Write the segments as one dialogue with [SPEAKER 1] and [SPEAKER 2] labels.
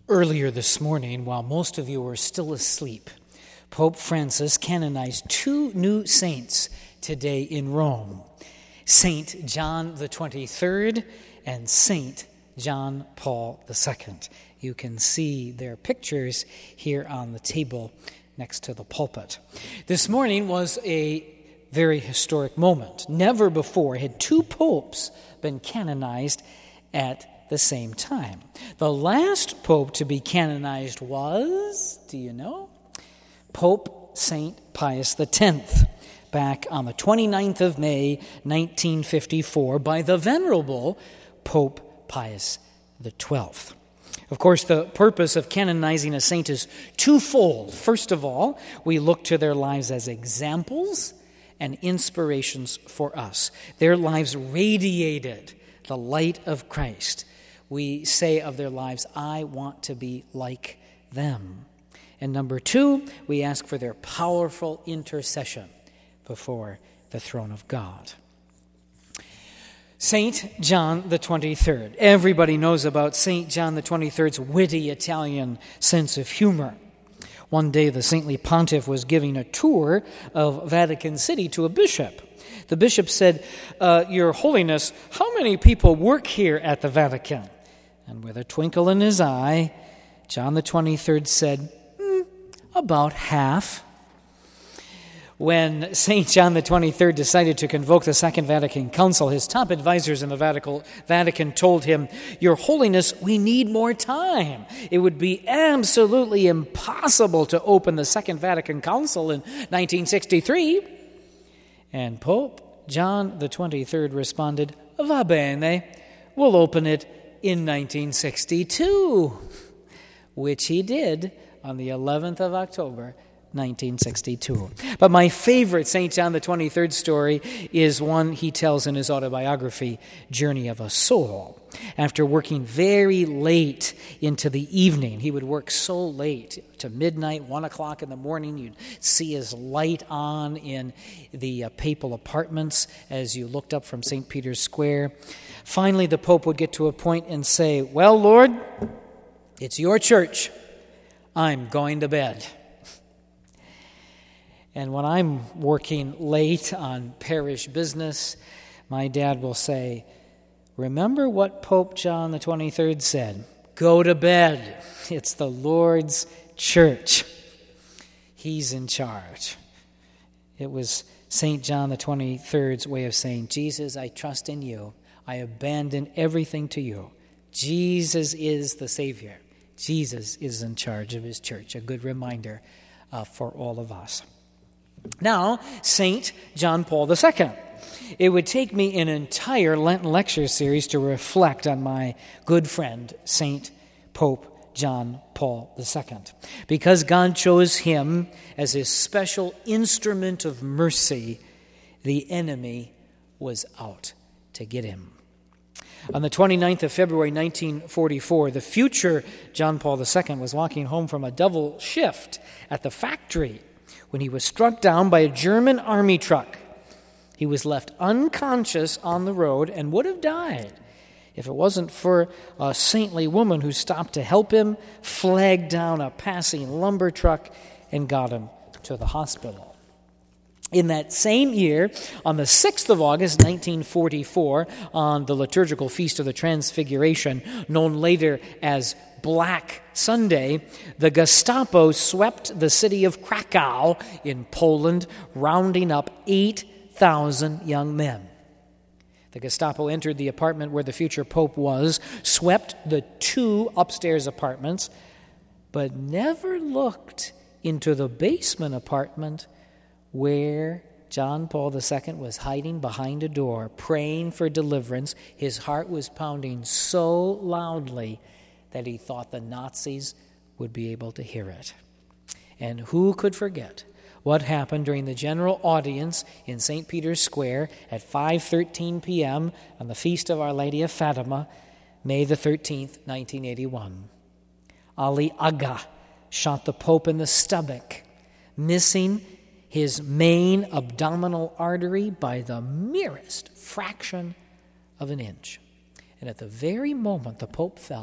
[SPEAKER 1] Earlier this morning, while most of you were still asleep, Pope Francis canonized two new saints today in Rome, Saint John the 23rd and Saint John Paul II. You can see their pictures here on the table next to the pulpit. This morning was a very historic moment. Never before had two popes been canonized at the same time. The last pope to be canonized was, do you know? Pope St. Pius X, back on the 29th of May, 1954, by the venerable Pope Pius XII. Of course, the purpose of canonizing a saint is twofold. First of all, we look to their lives as examples and inspirations for us. Their lives radiated the light of Christ. We say of their lives, I want to be like them. And number two, we ask for their powerful intercession before the throne of God. Saint John the 23rd. Everybody knows about Saint John the 23rd's witty Italian sense of humor. One day, the saintly pontiff was giving a tour of Vatican City to a bishop. The bishop said, Your Holiness, how many people work here at the Vatican? And with a twinkle in his eye, John the 23rd said, about half. When St. John the 23rd decided to convoke the Second Vatican Council, his top advisors in the Vatican told him, Your Holiness, we need more time. It would be absolutely impossible to open the Second Vatican Council in 1963. And Pope John the 23rd responded, Va bene, we'll open it in 1962, which he did on the 11th of October, 1962. But my favorite St. John the 23rd story is one he tells in his autobiography, Journey of a Soul. After working very late into the evening, he would work so late to midnight, 1 o'clock in the morning. You'd see his light on in the papal apartments as you looked up from St. Peter's Square. Finally, the Pope would get to a point and say, Well, Lord, it's your church. I'm going to bed. And when I'm working late on parish business, my dad will say, Remember what Pope John the 23rd said, Go to bed. It's the Lord's church. He's in charge. It was St. John the 23rd's way of saying, Jesus, I trust in you. I abandon everything to you. Jesus is the Savior. Jesus is in charge of his church. A good reminder for all of us. Now, St. John Paul II. It would take me an entire Lenten lecture series to reflect on my good friend, St. Pope John Paul II, because God chose him as his special instrument of mercy. The enemy was out to get him. On the 29th of February, 1944, the future John Paul II was walking home from a double shift at the factory when he was struck down by a German army truck. He was left unconscious on the road and would have died if it wasn't for a saintly woman who stopped to help him, flagged down a passing lumber truck, and got him to the hospital. In that same year, on the 6th of August, 1944, on the liturgical feast of the Transfiguration, known later as Black Sunday, the Gestapo swept the city of Krakow in Poland, rounding up 8,000 young men. The Gestapo entered the apartment where the future pope was, swept the 2 upstairs apartments, but never looked into the basement apartment where John Paul II was hiding behind a door, praying for deliverance. His heart was pounding so loudly that he thought the Nazis would be able to hear it. And who could forget what happened during the general audience in St. Peter's Square at 5:13 p.m. on the Feast of Our Lady of Fatima, May the 13th, 1981. Ali Agha shot the Pope in the stomach, missing his main abdominal artery by the merest fraction of an inch. And at the very moment the Pope fell, he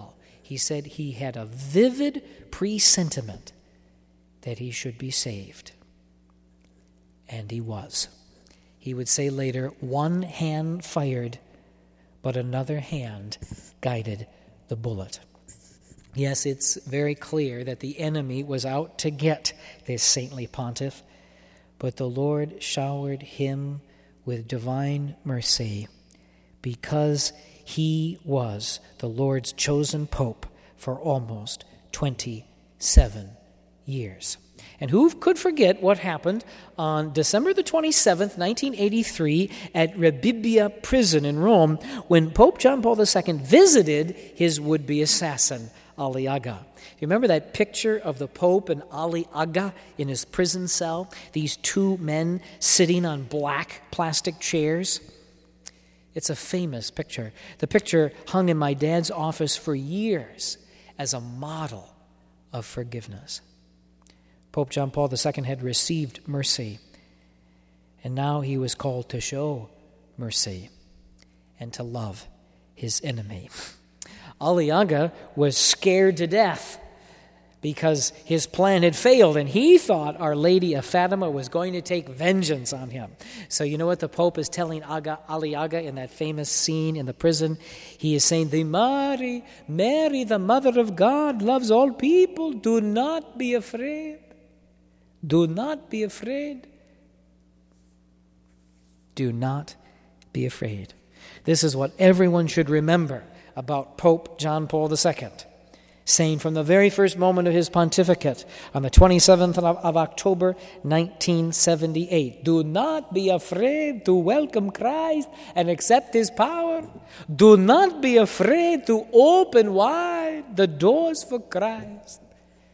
[SPEAKER 1] he said he had a vivid presentiment that he should be saved. And he was. He would say later, one hand fired, but another hand guided the bullet. Yes, it's very clear that the enemy was out to get this saintly pontiff, but the Lord showered him with divine mercy because he was the Lord's chosen pope for almost 27 years. And who could forget what happened on December the 27th, 1983, at Rebibbia prison in Rome, when Pope John Paul II visited his would-be assassin, Ali Aga. You remember that picture of the Pope and Ali Aga in his prison cell? These two men sitting on black plastic chairs? It's a famous picture. The picture hung in my dad's office for years as a model of forgiveness. Pope John Paul II had received mercy, and now he was called to show mercy and to love his enemy. Ali Aga was scared to death because his plan had failed, and he thought Our Lady of Fatima was going to take vengeance on him. So you know what the Pope is telling Ali Aga in that famous scene in the prison? He is saying, Mary, the Mother of God, loves all people. Do not be afraid. Do not be afraid. Do not be afraid. This is what everyone should remember about Pope John Paul II, saying from the very first moment of his pontificate on the 27th of October, 1978, do not be afraid to welcome Christ and accept his power. Do not be afraid to open wide the doors for Christ.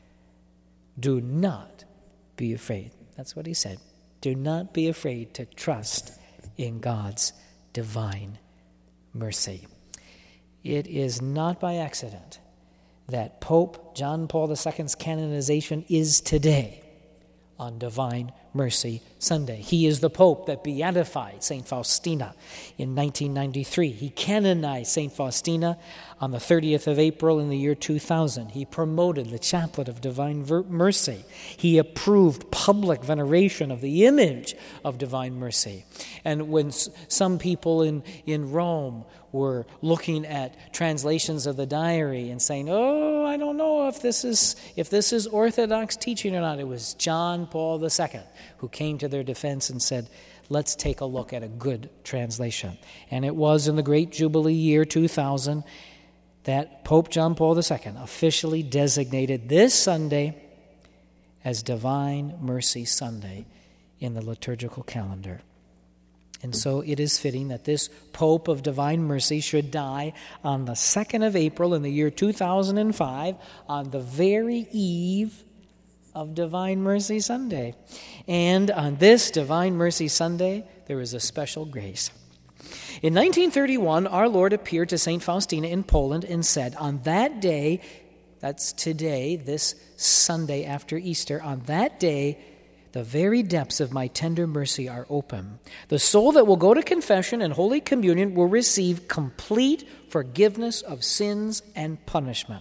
[SPEAKER 1] Do not be afraid. That's what he said. Do not be afraid to trust in God's divine mercy. It is not by accident that Pope John Paul II's canonization is today on Divine Mercy Sunday. He is the Pope that beatified St. Faustina in 1993. He canonized St. Faustina on the 30th of April in the year 2000. He promoted the Chaplet of Divine Mercy. He approved public veneration of the image of Divine Mercy. And when some people in Rome were looking at translations of the diary and saying, oh, I don't know if this is Orthodox teaching or not, it was John Paul II who came to their defense and said, let's take a look at a good translation. And it was in the great Jubilee year 2000 that Pope John Paul II officially designated this Sunday as Divine Mercy Sunday in the liturgical calendar. And so it is fitting that this Pope of Divine Mercy should die on the 2nd of April in the year 2005, on the very eve of Divine Mercy Sunday. And on this Divine Mercy Sunday, there is a special grace. In 1931, our Lord appeared to St. Faustina in Poland and said, on that day, that's today, this Sunday after Easter, on that day, the very depths of my tender mercy are open. The soul that will go to confession and Holy Communion will receive complete forgiveness of sins and punishment.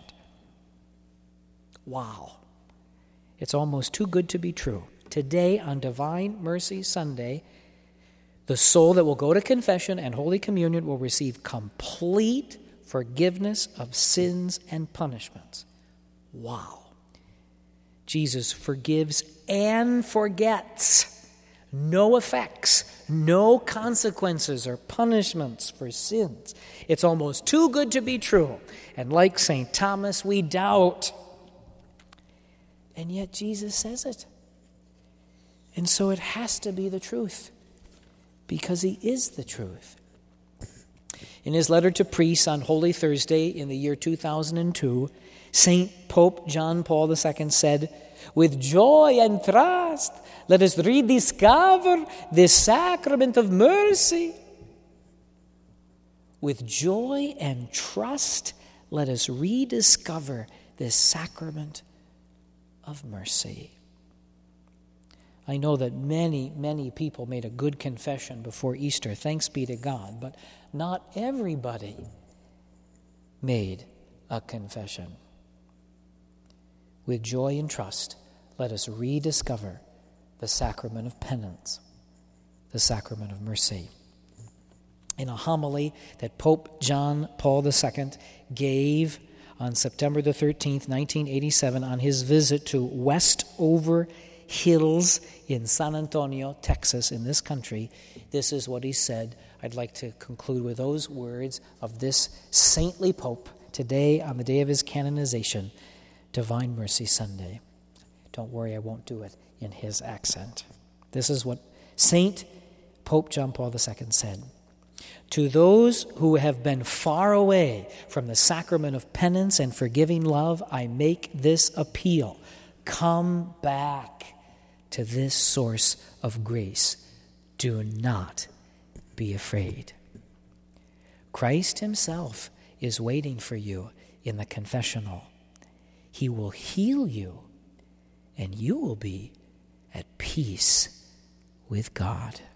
[SPEAKER 1] Wow. It's almost too good to be true. Today, on Divine Mercy Sunday, the soul that will go to confession and Holy Communion will receive complete forgiveness of sins and punishments. Wow. Jesus forgives and forgets. No effects, no consequences or punishments for sins. It's almost too good to be true. And like St. Thomas, we doubt. And yet Jesus says it. And so it has to be the truth, because he is the truth. In his letter to priests on Holy Thursday in the year 2002, St. Pope John Paul II said, with joy and trust, let us rediscover this sacrament of mercy. With joy and trust, let us rediscover this sacrament of mercy. I know that many, many people made a good confession before Easter, thanks be to God, but not everybody made a confession. With joy and trust, let us rediscover the sacrament of penance, the sacrament of mercy. In a homily that Pope John Paul II gave on September the 13th, 1987, on his visit to Westover Hills in San Antonio, Texas, in this country, this is what he said. I'd like to conclude with those words of this saintly pope today on the day of his canonization, Divine Mercy Sunday. Don't worry, I won't do it in his accent. This is what Saint Pope John Paul II said. To those who have been far away from the sacrament of penance and forgiving love, I make this appeal. Come back to this source of grace. Do not be afraid. Christ himself is waiting for you in the confessional. He will heal you, and you will be at peace with God.